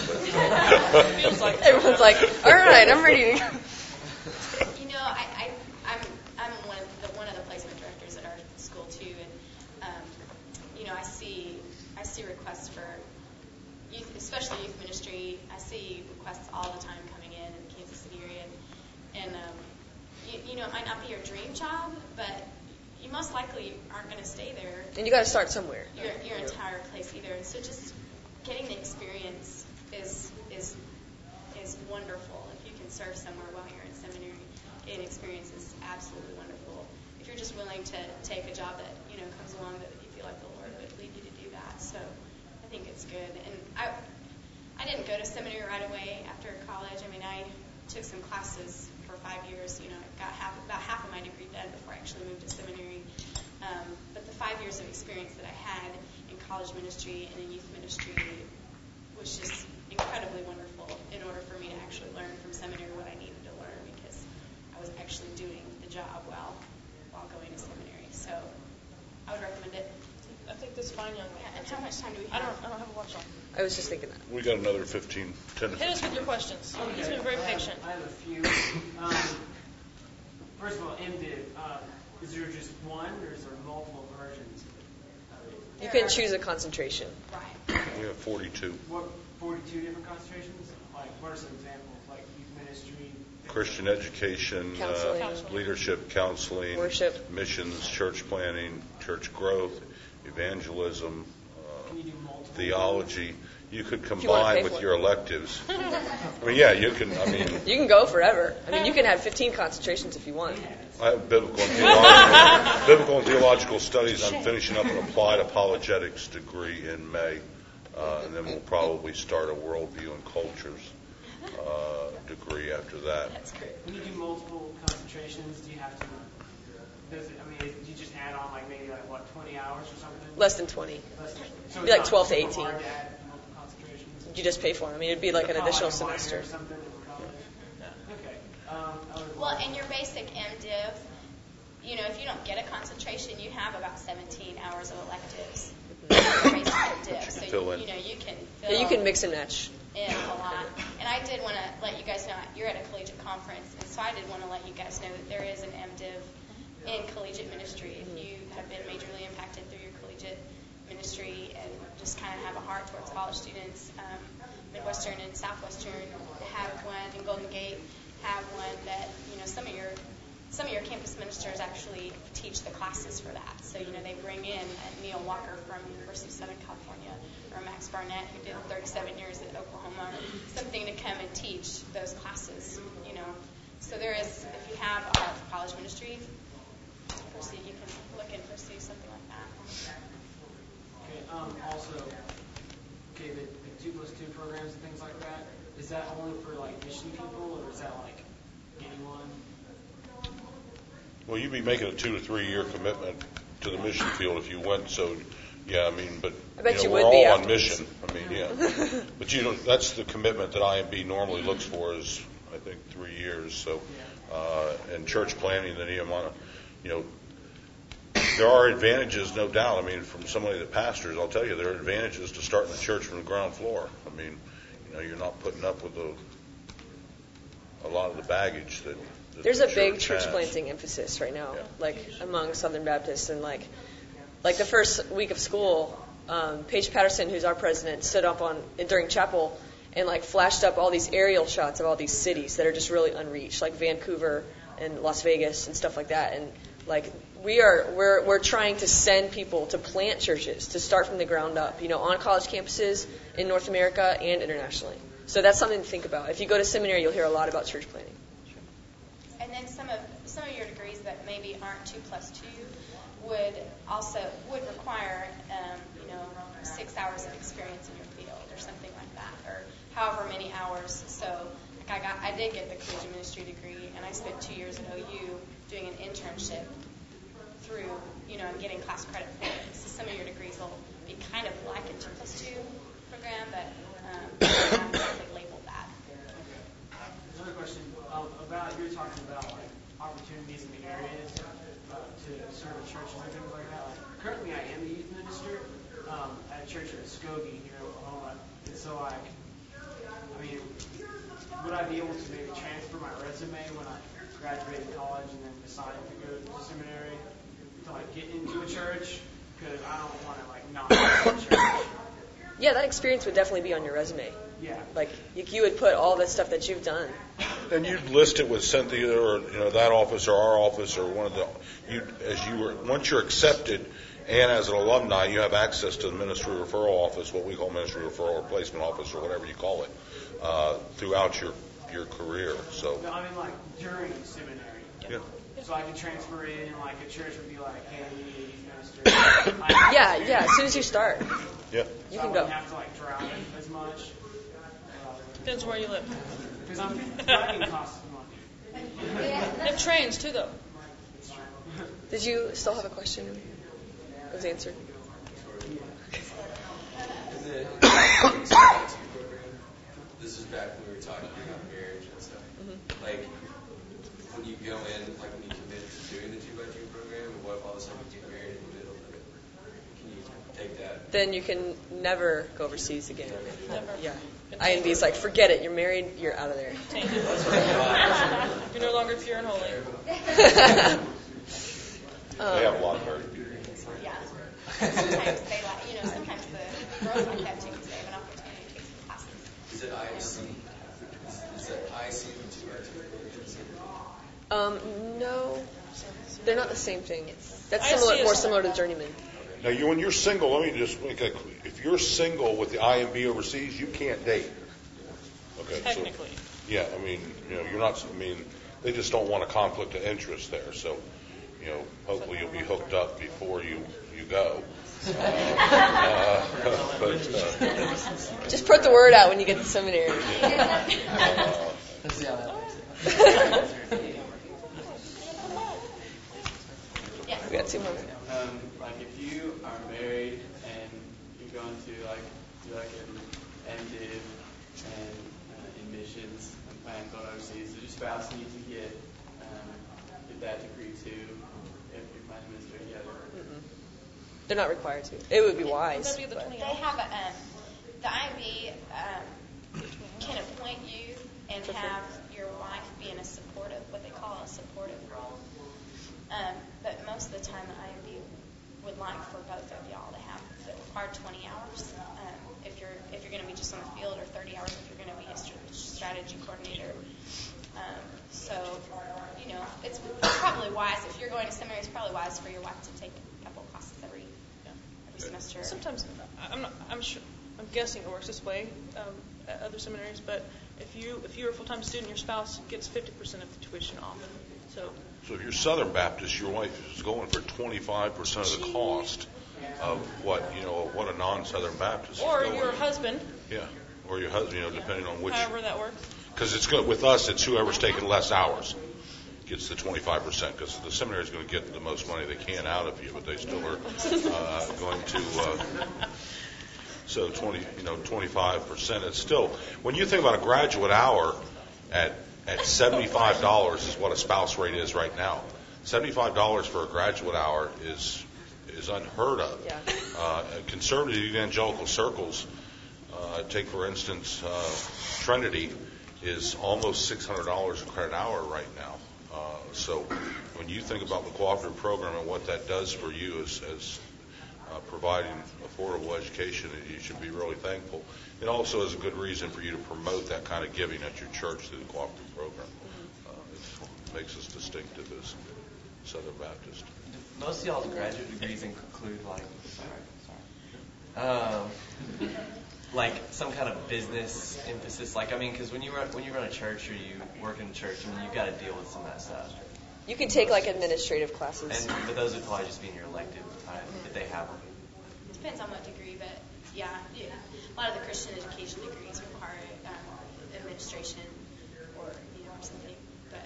But everyone's like, all right, I'm ready to go. You know, I, I, I'm I'm one of the one of the placement directors at our school too, and um, you know, I see I see requests for youth, especially youth ministry. I see requests all the time coming in in the Kansas City area, and, and um, you, you know, it might not be your dream job, but you most likely aren't going to stay there. And you got to start somewhere. Your your entire place either. And so just getting the experience is is is wonderful. If you can serve somewhere while you're in seminary, getting experience is absolutely wonderful. If you're just willing to take a job that you know comes along that you feel like the Lord would lead you to do that. So I think it's good. And I I didn't go to seminary right away after college. I mean, I took some classes for five years. You know, I got half, about half of my degree done before I actually moved to seminary. Um, but the five years of experience that I had in college ministry and in youth ministry was just incredibly wonderful in order for me to actually learn from seminary what I needed to learn because I was actually doing the job well while going to seminary. So I would recommend it. I think this is fine, young man. Yeah, and how much time do we I have? don't, I don't have a watch on. I was just thinking that. we got another fifteen, ten to Hit us with your questions. Okay. He's been very I have- patient. I have a few. Um, first of all, MDiv. Uh, is there just one, or is there multiple versions of it? You can choose a concentration. Right. We have forty-two. What, forty-two different concentrations? Like, what are some examples? Like youth ministry? Christian education, Counseling. uh, leadership, counseling, Worship. missions, church planning, church growth, evangelism, uh, Can you do multiple? theology. You could you wanna combine pay with for it. your electives. I mean, yeah, you can. I mean, You can go forever. I mean, you can have fifteen concentrations if you want. I have biblical and theological, biblical and theological studies. I'm finishing up an applied apologetics degree in May, uh, and then we'll probably start a worldview and cultures uh, degree after that. That's great. When you do multiple concentrations, do you have to? Does it, I mean, do you just add on like maybe like what twenty hours or something? Less than twenty. Less than, so Be it's like not twelve to super eighteen. hard to add multiple concentrations? You just pay for them. I mean, it'd be like an Oh, additional a minor semester. Or something in college? Okay. Um, I would- Well, and your basic MDiv, you know, if you don't get a concentration, you have about seventeen hours of electives. Your basic MDiv. So fill you, in. you know, you can fill Yeah, you can mix and match. in a lot. And I did want to let you guys know, you're at a collegiate conference, and so I did want to let you guys know that there is an MDiv in collegiate ministry. If you have been majorly impacted through your collegiate ministry and just kind of have a heart towards college students, um, Midwestern and Southwestern have one, and Golden Gate have one that, you know, some of your some of your campus ministers actually teach the classes for that. So, you know, they bring in uh, Neil Walker from University of Southern California, or Matt Barnett, who did thirty-seven years at Oklahoma, something to come and teach those classes, you know. So there is, if you have a heart for college ministry, pursue, you can look and pursue something like that. Okay, um, also, okay, the, the two plus two programs and things like that, is that only for like mission people, or is that like anyone? Well, you'd be making a two to three year commitment to the mission field if you went. So, yeah, I mean, but I bet you know, you we're would be all on afterwards. mission. I mean, yeah. But you know, that's the commitment that I M B normally looks for is, I think, three years. So, uh, and church planning, the Nehemiah, you know, there are advantages, no doubt. I mean, from somebody that pastors, I'll tell you, there are advantages to starting the church from the ground floor. I mean, you know, you're not putting up with a, a lot of the baggage that. that There's the a big church has. planting emphasis right now, Yeah. like among Southern Baptists, and like, like the first week of school, um, Paige Patterson, who's our president, stood up on during chapel and like flashed up all these aerial shots of all these cities that are just really unreached, like Vancouver and Las Vegas and stuff like that, and like we are we're we're trying to send people to plant churches to start from the ground up, you know, on college campuses in North America and internationally. So that's something to think about. If you go to seminary, you'll hear a lot about church planting. And then some of some of your degrees that maybe aren't two plus two would also would require um, you know six hours of experience in your field or something like that, or however many hours. So like I got I did get the collegiate ministry degree, and I spent two years at O U doing an internship through you know and getting class credit for it. So some of your degrees will be kind of like a two plus two program, but um, not exactly labeled that. Another question um, about you were talking about like opportunities in the areas uh, to serve at churches and things like that. Like, currently, I am the youth minister um, at a church in Muskogee here in Oklahoma, and so like, I mean, would I be able to maybe transfer my resume when I graduated college and then decided to go to seminary to like get into a church? Because I don't want to like not go to church. Yeah, that experience would definitely be on your resume. Yeah. Like you, you would put all the stuff that you've done. And you'd list it with Cynthia or you know that office or our office or one of the you as you were once you're accepted and as an alumni you have access to the ministry referral office, what we call ministry referral or placement office or whatever you call it, uh, throughout your your career. So No, I mean like during seminary. yeah. So I could transfer in, and like a church would be like, hey, we need a youth minister. Yeah, yeah. As soon as you start, Yeah. you so can I go. wouldn't have to like drive as much. Depends where you live. Because I'm driving costs money. They have trains too, though. Did you still have a question? It was answered. In the program, this is back when we were talking about marriage and stuff. Mm-hmm. Like, when you go in, like when you commit to doing the two by two program, and what if all of a sudden you get married in the middle of it? Can you take that? Then you can never go overseas again. Never. Yeah. I M B is like, forget it. You're married. You're out of there. You're no longer pure and holy. They have a lot of very Yeah. Sometimes they like, you know, sometimes the girls like that too because they have an opportunity to take some classes. Is it I C? Is, is that I C the two by two program? Um, no, they're not the same thing. That's I see similar, it more as- similar to journeyman. Now, you when you're single, let me just make a if you're single with the I M B overseas, you can't date. Okay. Technically. So, yeah, I mean, you know, you're not. I mean, they just don't want a conflict of interest there. So, you know, hopefully you'll be hooked up before you you go. Uh, but uh, Just put the word out when you get to seminary. uh, Let's see how that works. We got two more. Um, like if you are married and you're going to like do like an MDiv and uh, in missions and plan to go overseas, does your spouse need to get um, get that degree too if you're planning to minister together? Mm-mm. They're not required to. It would be wise. That'd be the but- twenty They have a, um, the I M B um, can appoint you and For free. have your wife be in a supportive, what they call a supportive role. Um, but most of the time, the I M B would like for both of y'all to have the required twenty hours. Um, if you're if you're going to be just on the field, or thirty hours if you're going to be a st- strategy coordinator. Um, so, you know, it's probably wise if you're going to seminary. It's probably wise for your wife to take a couple of classes every every semester. Sometimes I'm not. I'm sure. I'm guessing it works this way um, at other seminaries, but if you if you're a full-time student, your spouse gets fifty percent of the tuition off. So, So if you're Southern Baptist, your wife is going for twenty-five percent of the cost of what you know what a non-Southern Baptist or is going. your husband, Yeah, or your husband, you know, depending on which. however that works. Because it's good with us, it's whoever's taking less hours gets the twenty-five percent. Because the seminary is going to get the most money they can out of you, but they still are uh, going to. Uh, so twenty, you know, twenty-five percent. It's still when you think about a graduate hour at at seventy-five dollars is what a spouse rate is right now. seventy-five dollars for a graduate hour is is unheard of. Yeah. Uh, conservative evangelical circles, uh, take for instance uh, Trinity, is almost six hundred dollars a credit hour right now. Uh, so when you think about the cooperative program and what that does for you as, as uh, providing affordable education, you should be really thankful. It also is a good reason for you to promote that kind of giving at your church through the cooperative program. Uh, it makes us distinctive as Southern Baptist. Most of y'all's graduate degrees include like, sorry, sorry, um, like some kind of business emphasis. Like, I mean, because when you run when you run a church or you work in a church, I mean, you've got to deal with some of that stuff. You can take like administrative classes. And but those would probably just be in your elective time if they have them. Depends on what degree, but yeah, yeah. A lot of the Christian education degrees require um, administration or you know or something. But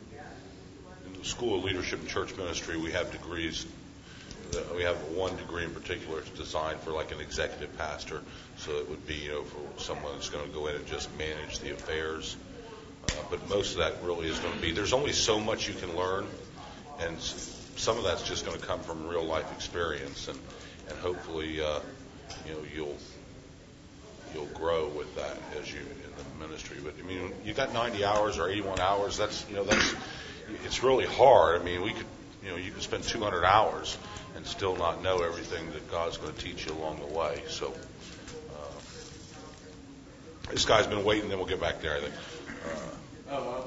um, In the School of Leadership and Church Ministry, we have degrees. that- We have one degree in particular. It's designed for like an executive pastor, so it would be you know for someone that's going to go in and just manage the affairs. Uh, but most of that really is going to be. There's only so much you can learn, and s- some of that's just going to come from real life experience, and and hopefully uh, you know you'll you'll grow with that as you in the ministry. But I mean, you got ninety hours or eighty-one hours. That's you know that's it's really hard. I mean, we could you know you could spend two hundred hours and still not know everything that God's going to teach you along the way. So uh, this guy's been waiting. Then we'll get back there. I think. Uh, Oh,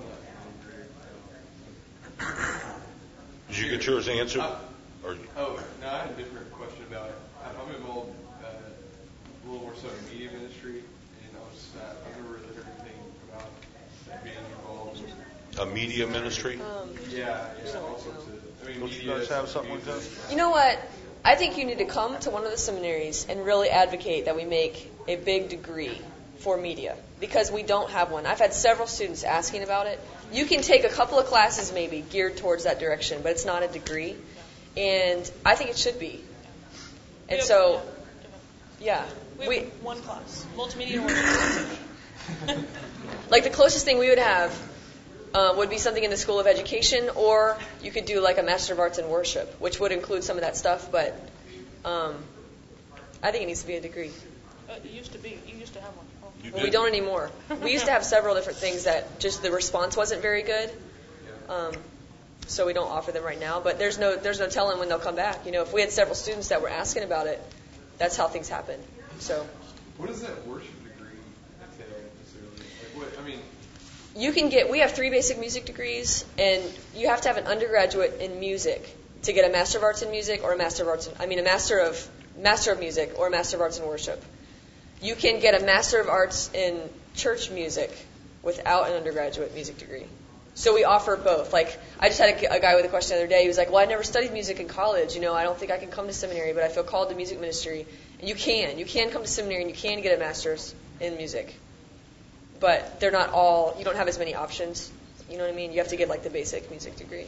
did you get yours answered? Uh, Or oh, no, I had a different question about it. I'm I'm involved uh, a little more so in media ministry, and I was uh, I've never really heard anything about being involved. In, a media ministry? Um, yeah, yeah, all sorts of. I mean, Don't you media, guys have something like that? You know what? I think you need to come to one of the seminaries and really advocate that we make a big degree for media, because we don't have one. I've had several students asking about it. You can take a couple of classes maybe geared towards that direction, but it's not a degree. And I think it should be. And We so, have- yeah. We have We, one class, multimedia and worship. like the closest thing we would have uh, would be something in the School of Education, or you could do like a Master of Arts in Worship, which would include some of that stuff, but um, I think it needs to be a degree. Uh, it used to be. You used to have one. Oh. You Well, we did? don't anymore. We used to have several different things that just the response wasn't very good. Um, so we don't offer them right now. But there's no there's no telling when they'll come back. You know, if we had several students that were asking about it, that's how things happen. So What does that worship degree entail necessarily? Like, what? I mean, you can get we have three basic music degrees, and you have to have an undergraduate in music to get a Master of Arts in Music or a Master of Arts. In, I mean, a Master of Master of Music or a Master of Arts in Worship. You can get a Master of Arts in Church Music without an undergraduate music degree. So we offer both. Like, I just had a, a guy with a question the other day. He was like, well, I never studied music in college. You know, I don't think I can come to seminary, but I feel called to music ministry. And you can. You can come to seminary and you can get a master's in music. But they're not all, you don't have as many options. You know what I mean? You have to get, like, the basic music degree.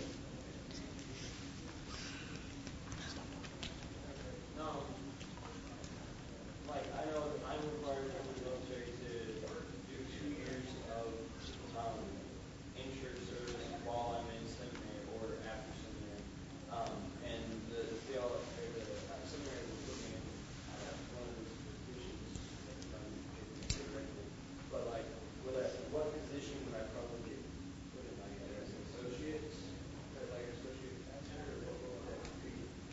Like, I know that I'm required from the military to do two years of um, in-church service while I'm in seminary or after seminary. Um, and the theolo- or the uh, seminary was looking at uh, one of those positions, if I'm getting it correctly. But, like, would I, what position would I probably get put in, like, as an associate? Like, associate pastor, or what would that be?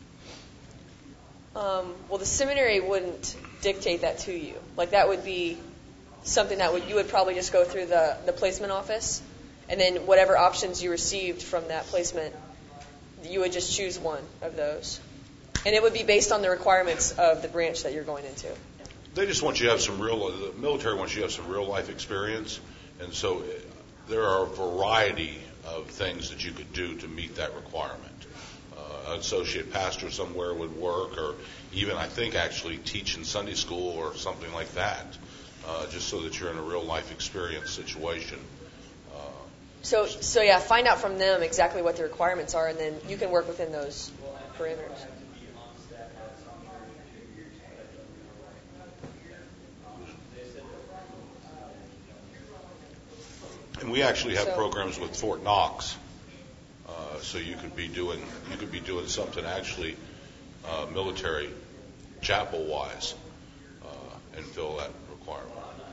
Um, well, the seminary wouldn't dictate that to you. Like, that would be something that would you would probably just go through the, the placement office, and then whatever options you received from that placement, you would just choose one of those. And it would be based on the requirements of the branch that you're going into. They just want you to have some real, the military wants you to have some real life experience. And so there are a variety of things that you could do to meet that requirement. Uh, an associate pastor somewhere would work, or even, I think, actually teach in Sunday school or something like that, uh, just so that you're in a real life experience situation. Uh, So, so yeah, find out from them exactly what the requirements are, and then you can work within those parameters. And we actually have So- programs with Fort Knox, uh, so you could be doing you could be doing something actually uh, military chapel wise, uh, and fill that requirement.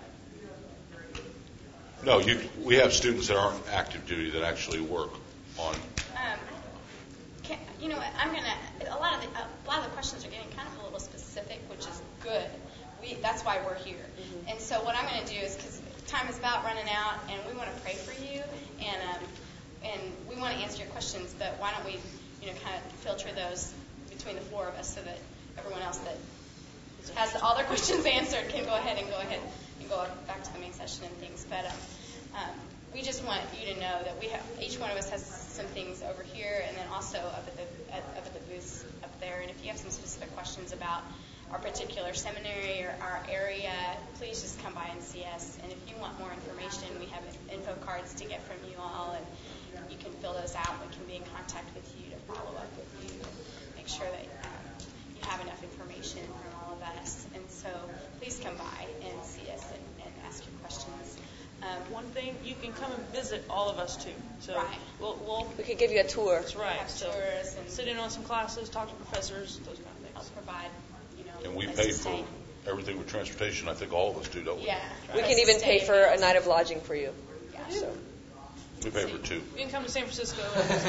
No, you, we have students that aren't active duty that actually work on. Um, can, you know what? I'm gonna. A lot of the a lot of the questions are getting kind of a little specific, which is good. We that's why we're here. Mm-hmm. And so what I'm going to do is, because time is about running out, and we want to pray for you, and um, and we want to answer your questions. But why don't we, you know, kind of filter those between the four of us so that everyone else that has all their questions answered can go ahead and go ahead and go back to the main session and things. But um, um, we just want you to know that we have each one of us has some things over here, and then also up at the at, up at the booths up there. And if you have some specific questions about our particular seminary or our area, please just come by and see us. And if you want more information, we have info cards to get from you all, and you can fill those out. We can be in contact with you to follow up with you, make sure that um, you have enough information from all of us. And so please come by and see us and, and ask your questions. Um, One thing, you can come and visit all of us too. So Right. we'll, we'll We could give you a tour. that's right. have So tours and sit in on some classes, talk to professors, those kind of things. help provide, you know, And we place pay to for stay. everything with transportation. I think all of us do, don't we? Yeah. We place can to even pay stay. for a night of lodging for you. Yeah. So. We pay for two. You can come to San Francisco.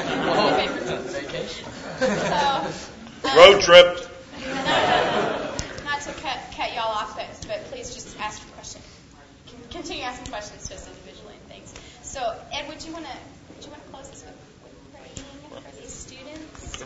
Vacation. So, um, Road trip. not to cut, cut y'all off, but, but please just ask your question. Con- Continue asking questions to us individually and things. So, Ed, would you want to would you want to close this with, with praying for these students?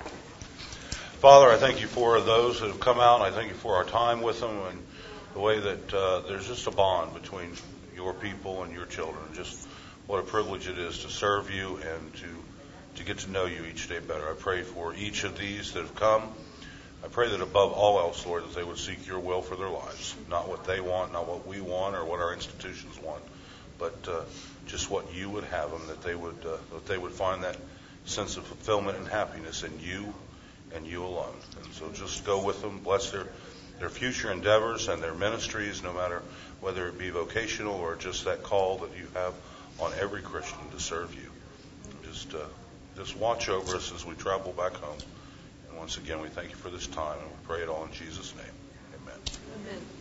Father, I thank you for those that have come out. I thank you for our time with them and the way that uh, there's just a bond between your people and your children. Just what a privilege it is to serve you and to to get to know you each day better. I pray for each of these that have come. I pray that above all else, Lord, that they would seek your will for their lives, not what they want, not what we want, or what our institutions want, but uh, just what you would have them, that they would uh, that they would find that sense of fulfillment and happiness in you and you alone. And so just go with them, bless their their future endeavors and their ministries, no matter whether it be vocational or just that call that you have on every Christian to serve you. Just uh, just watch over us as we travel back home. And once again, we thank you for this time, and we pray it all in Jesus' name. Amen. Amen.